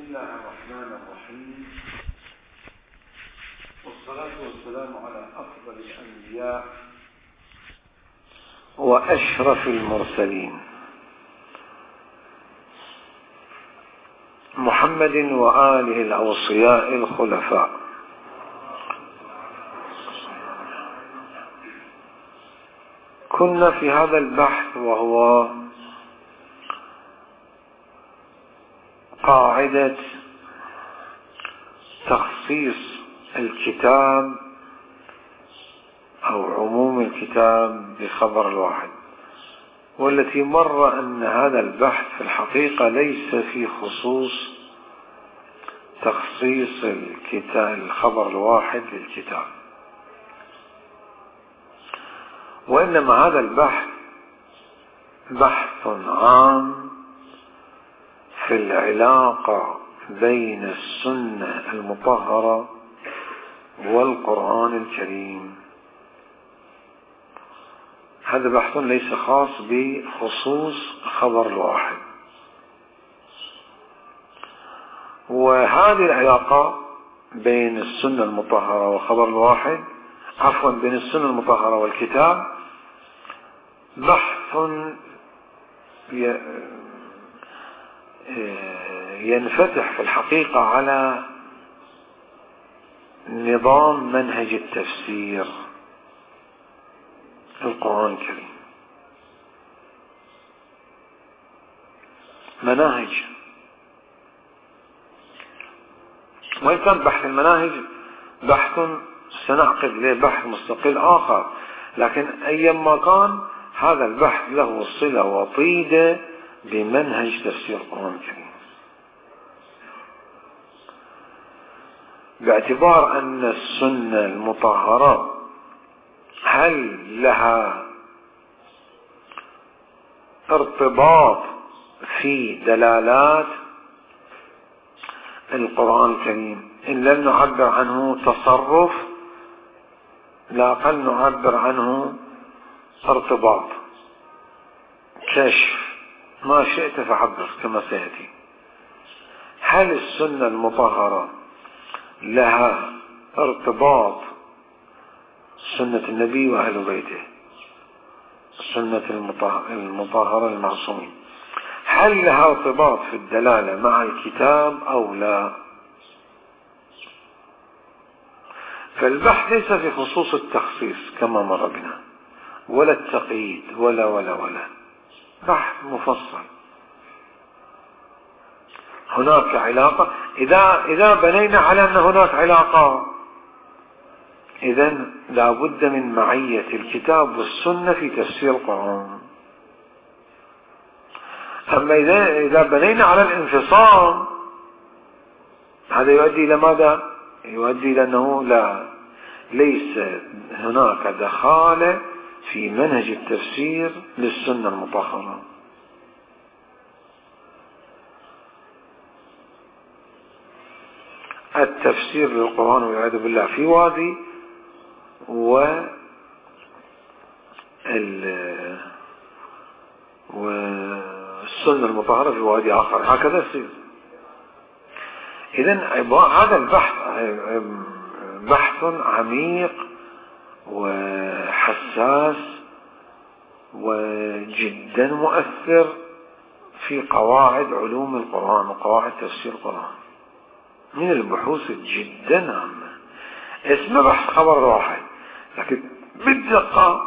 الله الرحمن الرحيم، والصلاة والسلام على أفضل الأنبياء وأشرف المرسلين محمد وآله الأوصياء الخلفاء. كنا في هذا البحث وهو قاعدة تخصيص الكتاب أو عموم الكتاب بخبر الواحد، والتي مر أن هذا البحث في الحقيقة ليس في خصوص تخصيص الخبر الواحد للكتاب، وإنما هذا البحث بحث عام في العلاقة بين السنة المطهرة والقرآن الكريم. هذا بحث ليس خاص بخصوص خبر الواحد، وهذه العلاقة بين السنة المطهرة وخبر الواحد بين السنة المطهرة والكتاب بحث ينفتح في الحقيقة على نظام منهج التفسير القرآن الكريم. مناهج، وإن كان بحث المناهج بحث سنعقد له بحث مستقل آخر، لكن أيما كان هذا البحث له صلة وطيدة بمنهج تفسير القرآن الكريم، باعتبار أن السنة المطهرة هل لها ارتباط في دلالات القرآن الكريم، إن لم نعبر عنه تصرف لا أقل نعبر عنه ارتباط، كشف، ما شئت فعبر كما سيأتي. هل السنة المطهرة لها ارتباط سنة النبي وأهل بيته، السنة المطهرة المعصومين، هل لها ارتباط في الدلالة مع الكتاب أو لا؟ فالبحث ليس في خصوص التخصيص كما مر بنا، ولا التقييد ولا بحث مفصل. هناك علاقة، إذا بنينا على أن هناك علاقة، إذن لا بد من معية الكتاب والسنة في تفسير القرآن. أما إذا بنينا على الانفصام، هذا يؤدي إلى ماذا؟ يؤدي إلى أنه ليس هناك دخالة في منهج التفسير للسنة المطهرة. التفسير للقرآن والعياذ بالله في وادي، والسنة المطهرة في وادي آخر، هكذا يصير. إذن هذا البحث بحث عميق وحساس وجدا مؤثر في قواعد علوم القرآن وقواعد تفسير القرآن، من البحوث جدا عامة. اسمه بحث خبر واحد، لكن بالدقة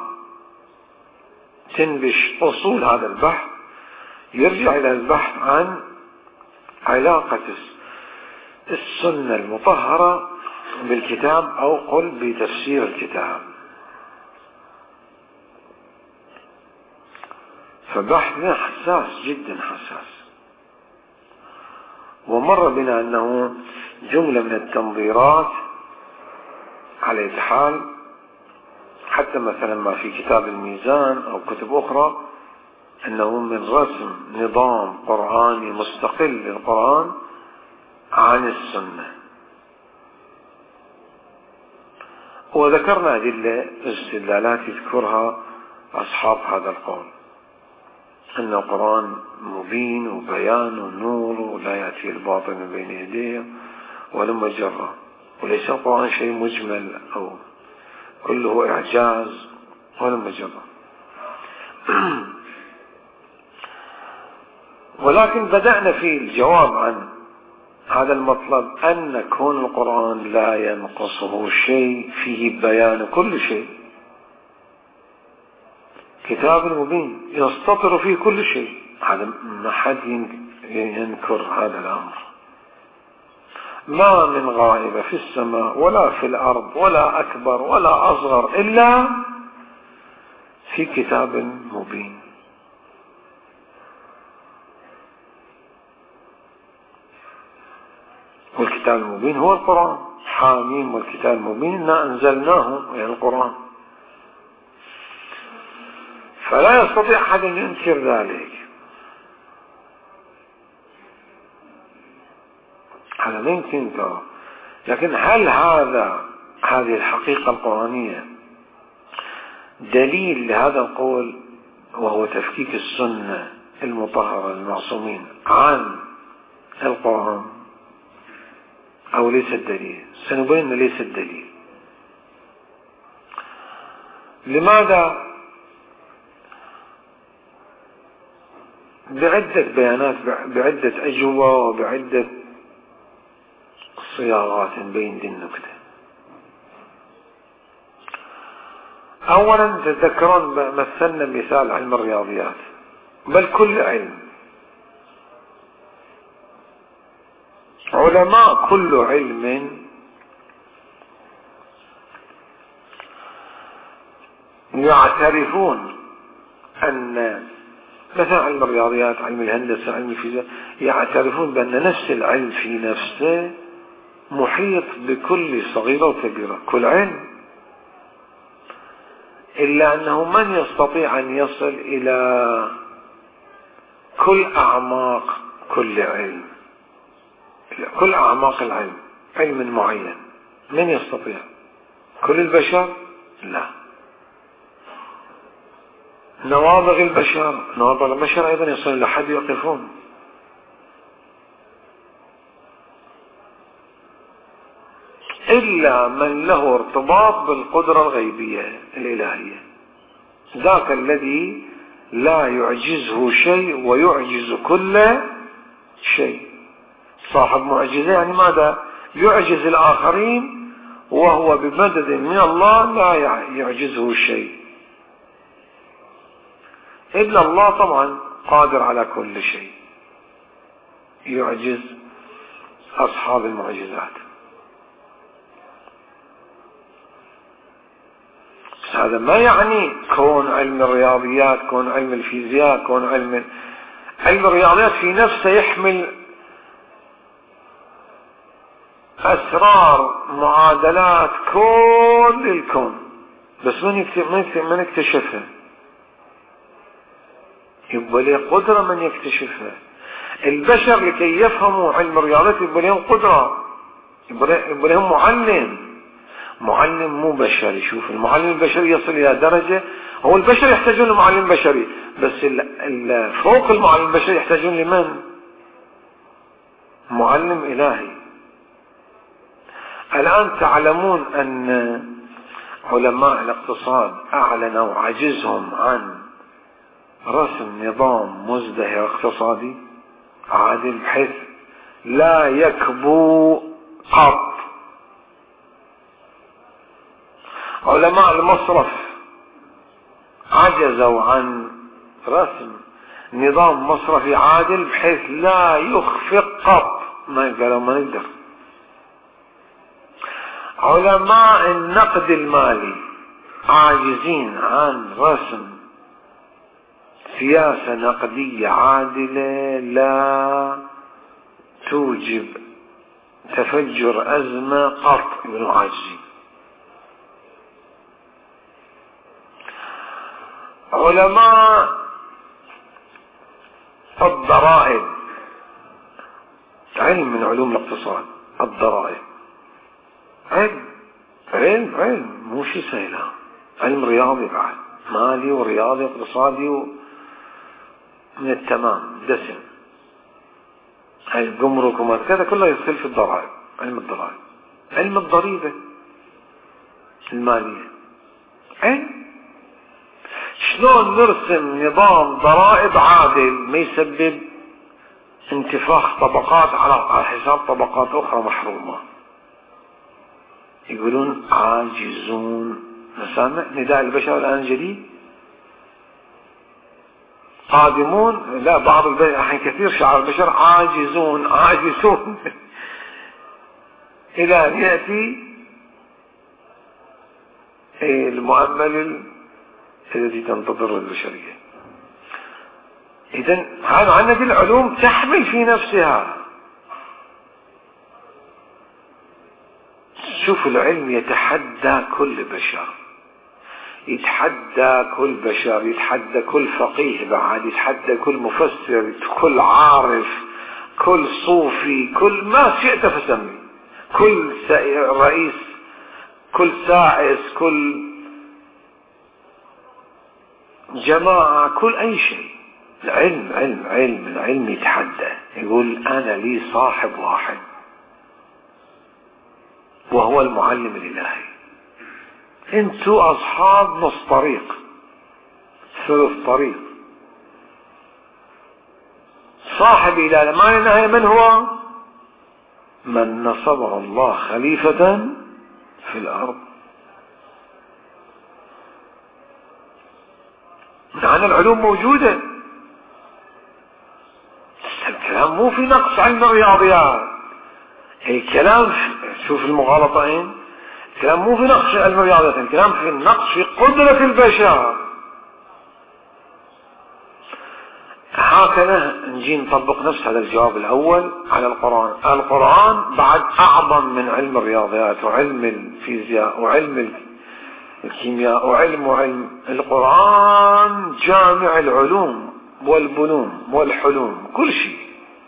تنبش أصول هذا البحث، يرجع إلى البحث عن علاقة السنة المطهرة بالكتاب أو قل بتفسير الكتاب. فبحثنا حساس جدا حساس، ومر بنا أنه جملة من التنظيرات على أي حال، حتى مثلا ما في كتاب الميزان أو كتب أخرى، أنه من رسم نظام قرآني مستقل للقرآن عن السنة. وذكرنا أدلة استدلالات يذكرها أصحاب هذا القول. أن القرآن مبين وبيان ونور ولا يأتي الباطل من بين يديه ولا مجرة، وليس القرآن شيء مجمل أو كله إعجاز ولا مجرة. ولكن بدأنا في الجواب عن هذا المطلب أن كون القرآن لا ينقصه شيء، فيه بيان كل شيء، كتاب مبين يستطر فيه كل شيء، هذا ما حد ينكر هذا الأمر. ما من غائبة في السماء ولا في الأرض ولا أكبر ولا أصغر إلا في كتاب مبين. والكتاب المبين هو القرآن، حاميم والكتاب المبين إنا أنزلناه، يعني القرآن. فلا يستطيع أحد أن ينكر ذلك، هذا لا يمكن ينكره. لكن هل هذه الحقيقة القرآنية دليل لهذا القول وهو تفكيك السنة المطهرة المعصومين عن القرآن أو ليس الدليل؟ سنبين ليس الدليل. لماذا؟ بعدة بيانات، بعدة أجوبة وبعدة صياغات بين دي النكتة. أولا تذكرون مثلنا مثال علم الرياضيات، بل كل علم، علماء كل علم يعترفون أن مثلا علم الرياضيات، علم الهندسة، علم الفيزياء، يعترفون بأن نفس العلم في نفسه محيط بكل صغيرة وكبيرة، كل علم، إلا أنه من يستطيع أن يصل إلى كل أعماق كل علم، كل أعماق العلم، علم معين. من يستطيع؟ كل البشر؟ لا. نوابغ البشر أيضا يصل إلى حد يقفون. إلا من له ارتباط بالقدرة الغيبية الإلهية، ذاك الذي لا يعجزه شيء ويعجز كل شيء. صاحب معجزة يعني ماذا؟ يعجز الآخرين وهو بمدد من الله لا يعجزه شيء، إلا الله طبعا قادر على كل شيء، يعجز أصحاب المعجزات. هذا ما يعني كون علم الرياضيات، كون علم الفيزياء، كون علم الرياضيات في نفسه يحمل أسرار معادلات كل الكون، بس من يكتشفها؟ يبقى له قدرة من يكتشفها. البشر لكي يفهموا علم الرياضيات يبقى لهم قدرة، يبقى لهم معلم مو بشري. شوف، المعلم البشري يصل إلى درجة، هو البشر يحتاجون لمعلم بشري، بس فوق المعلم البشري يحتاجون لمن؟ معلم إلهي. الآن تعلمون أن علماء الاقتصاد أعلنوا عجزهم عن رسم نظام مزدهر اقتصادي عادل بحيث لا يكبو قط. علماء المصرف عجزوا عن رسم نظام مصرفي عادل بحيث لا يخفق قط، ما نقدر. علماء النقد المالي عاجزين عن رسم سياسة نقدية عادلة لا توجب تفجر أزمة قط، يقولون عاجزين. علماء الضرائب، علم من علوم الاقتصاد، الضرائب علم مو شيء سهل، علم رياضي بعد، مالي ورياضي واقتصادي من التمام دسم. هاي الجمرك وما كذا كله يدخل في الضرائب، علم الضرائب، علم الضريبة المالية. شلون نرسم نظام ضرائب عادل ما يسبب انتفاخ طبقات على حساب طبقات أخرى محرومة. يقولون عاجزون. نسمع نداء البشر الآن جديد، قادمون. لا، بعض الحين كثير شعار البشر عاجزون عاجزون إلى أن يأتي المؤمل الذي تنتظر البشرية. إذن هذا عندنا دي العلوم تحمل في نفسها. شوف العلم يتحدى كل بشر، يتحدى كل بشر، يتحدى كل فقيه، بعد يتحدى كل مفسر، كل عارف، كل صوفي، كل ما شئت فسمي، كل رئيس، كل سائس، كل جماعة، كل أي شيء. العلم يتحدى، يقول أنا لي صاحب واحد وهو المعلم الإلهي. انتوا أصحاب نص طريق، ثلث طريق. صاحب إله ما نهاية من هو؟ من نصبه الله خليفة في الأرض. معنى العلوم موجودة. الكلام مو في نقص علم الرياضيات، الكلام شوف المغالطين، الكلام مو في نقص علم الرياضيات، الكلام في النقص في قدرة البشر. هكذا نجي نطبق نفس هذا الجواب الأول على القرآن. القرآن بعد أعظم من علم الرياضيات وعلم الفيزياء وعلم الكيمياء وعلم القرآن جامع العلوم والبنون والحلوم، كل شيء.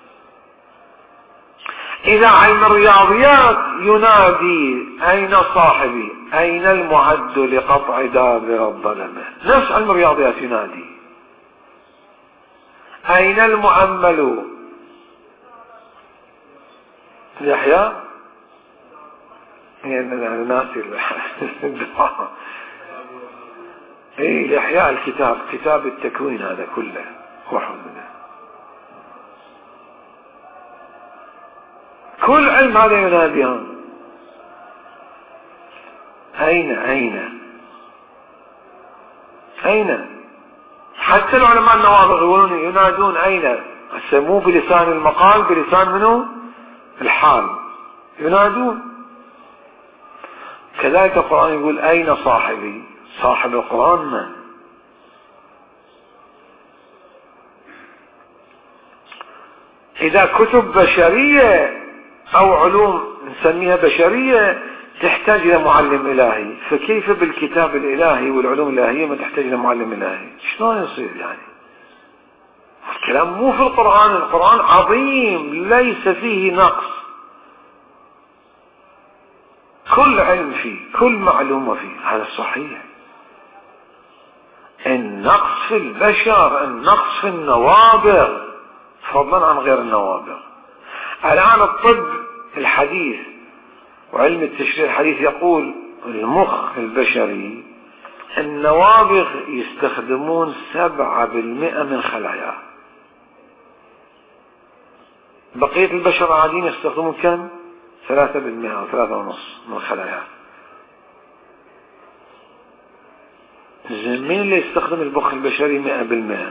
إذا علم الرياضيات ينادي أين صاحبي، أين المعد لقطع دابر الظلمة، نفس علم الرياضيات ينادي أين المؤمل. يحيى ناسي الدعاء. يحيى الكتاب، كتاب التكوين هذا كله وحده، كل علم هذا ينادي أين. حتى العلماء النوابغ يقولون ينادون أين، مو بلسان المقال، بلسان منه الحال ينادون. كذلك القرآن يقول أين صاحبي، صاحب القرآن من؟ إذا كتب بشرية أو علوم نسميها بشرية تحتاج إلى معلم إلهي، فكيف بالكتاب الإلهي والعلوم الإلهية ما تحتاج إلى معلم إلهي؟ شلون يصير يعني؟ الكلام مو في القرآن. القرآن عظيم ليس فيه نقص، كل علم فيه، كل معلومة فيه، هذا صحيح. النقص في البشر، النقص في النوابغ، فضلا عن غير النوابغ. الآن الطب الحديث وعلم التشريح الحديث يقول المخ البشري النوابغ يستخدمون 7% من خلاياه، بقية البشر العاديين يستخدمون كم؟ 3% أو 3.5% من خلاياه. مين اللي يستخدم المخ البشري 100%؟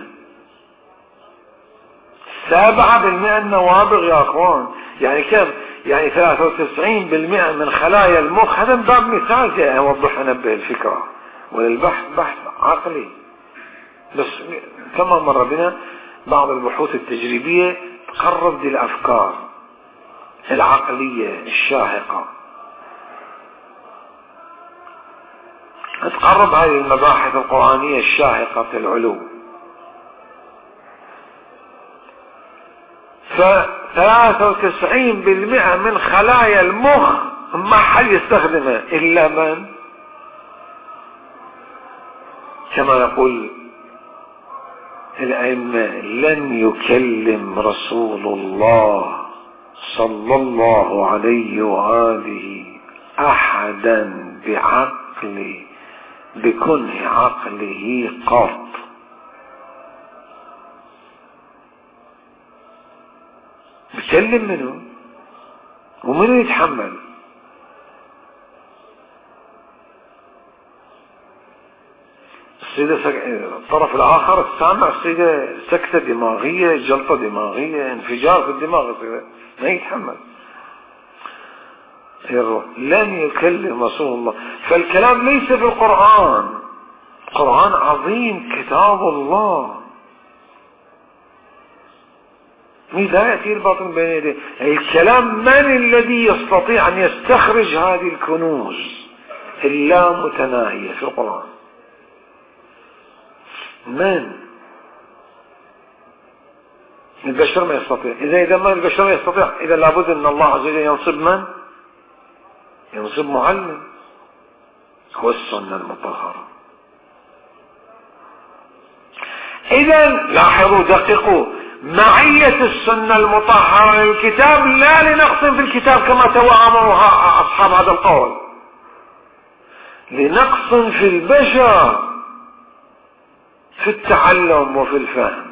7% النوابغ يا أخوان. يعني كم؟ يعني 93% من خلايا المخ. هذا من باب مثال جاي أوضح أنبه الفكرة، وللبحث بحث عقلي. بس كما مر بنا بعض البحوث التجريبية تقرب دي الأفكار العقلية الشاهقة، تقرب هذه المباحث القرآنية الشاهقة في العلوم. ف93% من خلايا المخ ما حد يستخدمها إلا من؟ كما يقول الأئمة لن يكلم رسول الله صلى الله عليه وآله أحدا بكنه عقله قط. بكلم منه ومنه يتحمل. الطرف الآخر السامع سكتة دماغية، جلطة دماغية، انفجار في الدماغ، ما يتحمل. لن يكلم رسول الله. فالكلام ليس في القرآن. القرآن عظيم، كتاب الله، لا يأتي الباطل بين يديه. الكلام من الذي يستطيع أن يستخرج هذه الكنوز اللامتناهية في القرآن؟ من؟ البشر ما يستطيع. إذا ما البشر ما يستطيع، إذا لابد أن الله عز وجل ينصب من؟ ينصب معلم، هو السنة المطهرة. إذا لاحظوا دققوا، معية السنة المطهرة للكتاب لا لنقص في الكتاب كما توهموها أصحاب هذا القول، لنقص في البشر في التعلم وفي الفهم،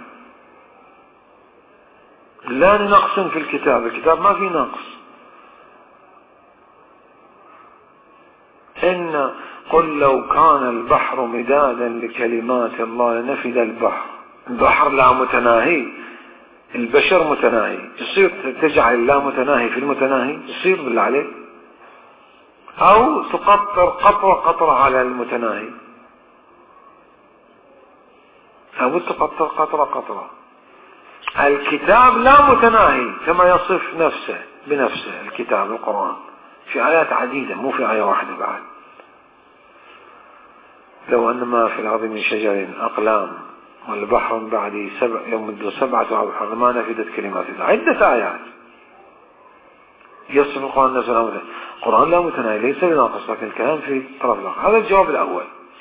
لا لنقص في الكتاب. الكتاب ما في نقص. قل لو كان البحر مدادا لكلمات الله لنفد البحر. البحر لا متناهي، البشر متناهي. يصير تجعل الله متناهي في المتناهي؟ يصير بالله عليك؟ أو تقطر قطرة قطرة على المتناهي، أو تقطر قطرة قطرة. الكتاب لا متناهي كما يصف نفسه بنفسه. الكتاب القرآن في آيات عديدة، مو في آية واحدة بعد. لو أن ما في الأرض من شجر أقلام والبحر بعد يمد 7 أبحر ما نفدت كلمات الله. عدة آيات يصف القرآن نفسه. القرآن لا متناهي، ليس بناقص، لكن الكلام في طرف الآخر. هذا الجواب الأول.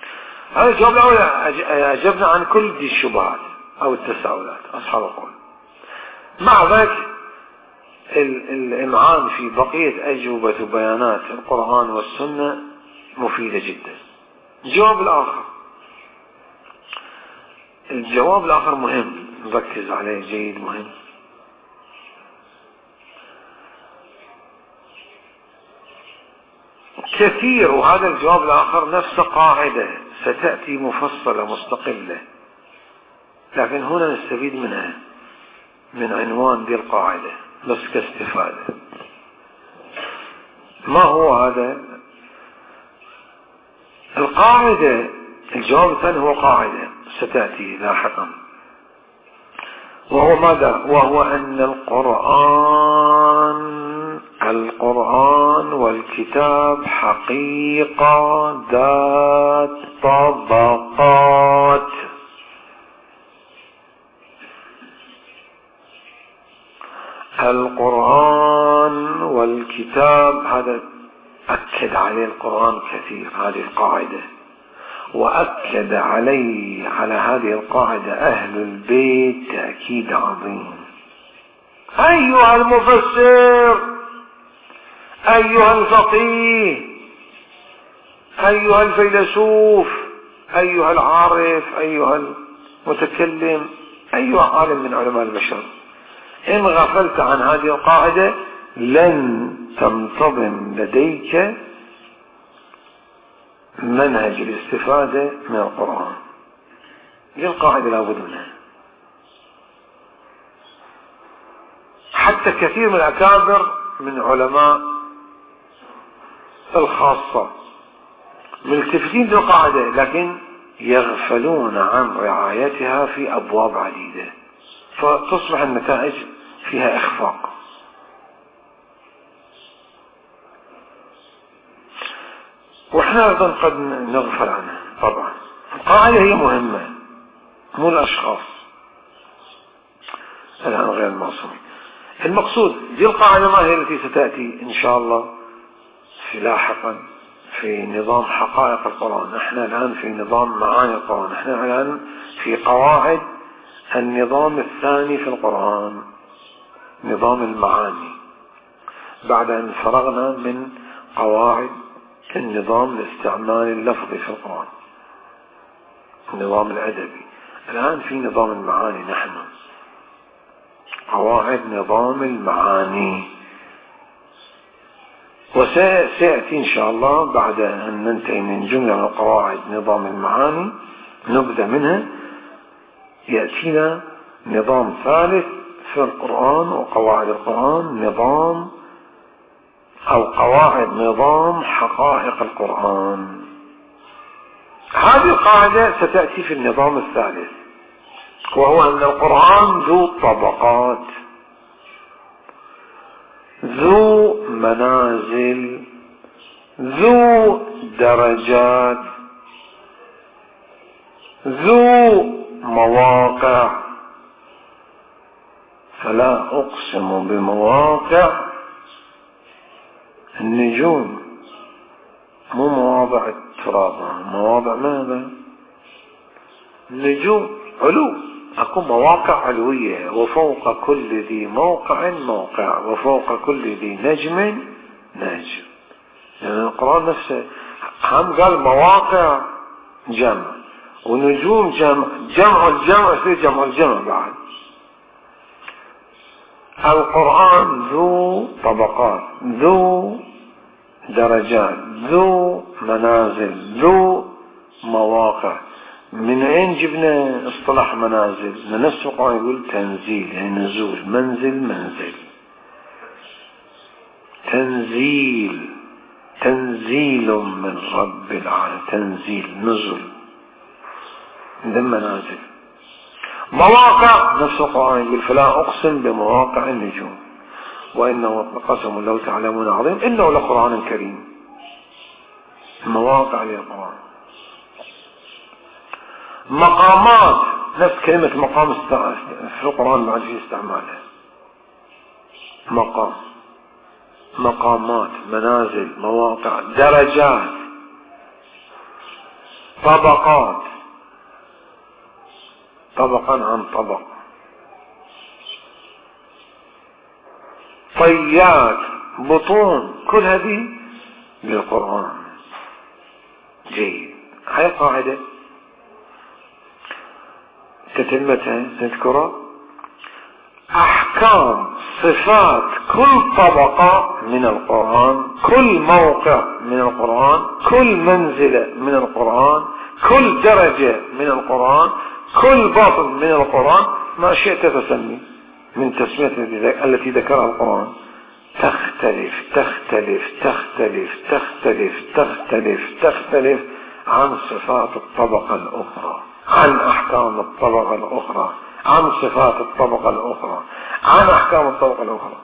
أجبنا عن كل دي الشبهات أو التساؤلات أصحاب القول. مع ذلك الإمعان في بقية أجوبة وبيانات القرآن والسنة مفيدة جدا. الجواب الآخر مهم، نركز عليه جيد، مهم. كثير، وهذا الجواب الآخر نفس قاعدة ستأتي مفصلة مستقلة، لكن هنا نستفيد منها من عنوان دي القاعدة بس كاستفادة. ما هو هذا القاعدة؟ الجواب الثاني هو قاعدة ستأتي لاحقا، وهو ماذا؟ وهو أن القرآن والكتاب حقيقة ذات طبقات. القرآن والكتاب، هذا أكد عليه القرآن كثير هذه القاعدة، وأكد على هذه القاعدة أهل البيت تأكيد عظيم. أيها المفسر، أيها الفقيه، أيها الفيلسوف، أيها العارف، أيها المتكلم، أيها عالم من علماء البشر، إن غفلت عن هذه القاعدة لن تنتظم لديك منهج الاستفادة من القرآن. دي القاعدة لابد منها. حتى كثير من الأكابر من علماء الخاصة ملتفتين للقاعدة، لكن يغفلون عن رعايتها في أبواب عديدة، فتصبح النتائج فيها إخفاق. وإحنا أيضا قد نغفل عنها. طبعا القاعدة هي مهمة، مو الأشخاص الآن غير المعصومين. المقصود دي القاعدة ما هي التي ستأتي إن شاء الله في لاحقا في نظام حقائق القرآن. احنا الآن في نظام معاني القرآن، احنا الآن في قواعد النظام الثاني في القرآن، نظام المعاني، بعد أن فرغنا من قواعد النظام الاستعمالي اللفظي في القرآن، النظام الأدبي. الآن في نظام المعاني، نحن قواعد نظام المعاني، وسيأتي إن شاء الله بعد أن ننتهي من جملة من قواعد نظام المعاني نبدأ منها، يأتينا نظام ثالث في القرآن وقواعد القرآن، نظام أو قواعد نظام حقائق القرآن. هذه القاعدة ستأتي في النظام الثالث، وهو أن القرآن ذو طبقات، ذو منازل، ذو درجات، ذو مواقع. فلا أقسم بمواقع النجوم، مو مواضع التراب، مواضع ماذا؟ النجوم علو، أكو مواقع علوية، وفوق كل ذي موقع موقع، وفوق كل ذي نجم نجم. يعني القرآن نفسه هم قال مواقع جمع، ونجوم جمع، جمع الجمع يصير جمع الجمع بعد. القرآن ذو طبقات، ذو درجات، ذو منازل، ذو مواقع. من أين جبنا اصطلاح منازل؟ من نفس القرآن يقول تنزيل، يعني نزول، منزل منزل، تنزيل، تنزيل من رب العالمين، تنزيل نزل، من منازل. مواقع، نفس القرآن يقول فلا أقسم بمواقع النجوم وإنه لقسم لو تعلمون عظيم إنه لقرآن كريم. مواقع للقرآن. مقامات، نفس كلمة مقام في القرآن بعد في استعمالها، مقام، مقامات، منازل، مواقع، درجات، طبقات، طبقا عن طبق، طيات، بطون، كل هذه للقرآن. جيد. هاي قاعدة تتمتها نذكرها. أحكام صفات كل طبقة من القرآن، كل موقع من القرآن، كل منزلة من القرآن، كل درجة من القرآن، كل باطن من القرآن، ما شئت تسمي من تسمية التي ذكرها القرآن، تختلف تختلف تختلف تختلف تختلف تختلف عن صفات الطبقة الأخرى، عن أحكام الطبقة الأخرى، عن صفات الطبقة الأخرى، عن أحكام الطبقة الأخرى.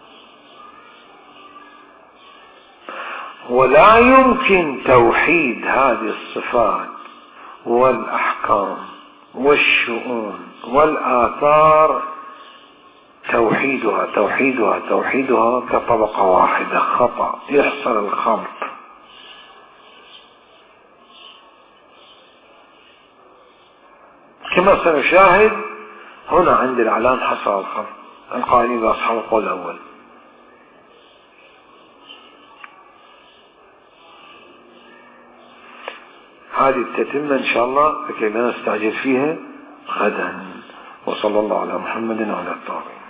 ولا يمكن توحيد هذه الصفات والأحكام والشؤون والآثار، توحيدها كطبقة واحدة، خطأ، يحصل الخلط. كما سنشاهد هنا عند الإعلان حصل الخلط، القائلين بأصحاب القول الأول. هذه تتم إن شاء الله لكي لا نستعجل فيها غدا. وصلى الله على محمد وعلى الطاهرين.